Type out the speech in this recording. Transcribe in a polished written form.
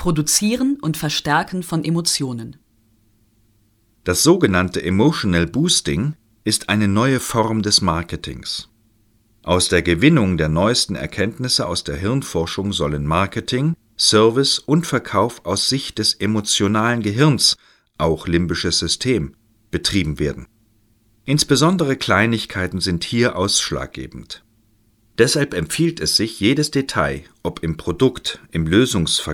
Produzieren und Verstärken von Emotionen. Das sogenannte Emotional Boosting ist eine neue Form des Marketings. Aus der Gewinnung der neuesten Erkenntnisse aus der Hirnforschung sollen Marketing, Service und Verkauf aus Sicht des emotionalen Gehirns, auch limbisches System, betrieben werden. Insbesondere Kleinigkeiten sind hier ausschlaggebend. Deshalb empfiehlt es sich, jedes Detail, ob im Produkt, im Lösungsverkauf